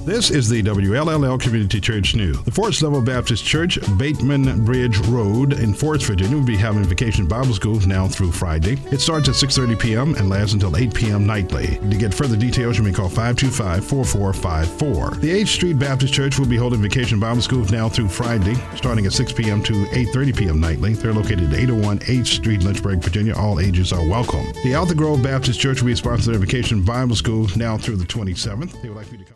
This is the WLLL Community Church News. The Forest Level Baptist Church, Bateman Bridge Road in Forest, Virginia, will be having Vacation Bible School now through Friday. It starts at 6:30 p.m. and lasts until 8 p.m. nightly. To get further details, you may call 525-4454. The 8th Street Baptist Church will be holding Vacation Bible School now through Friday, starting at 6 p.m. to 8:30 p.m. nightly. They're located at 801 8th Street, Lynchburg, Virginia. All ages are welcome. The Alta Grove Baptist Church will be sponsoring their Vacation Bible School now through the 27th. They would like you to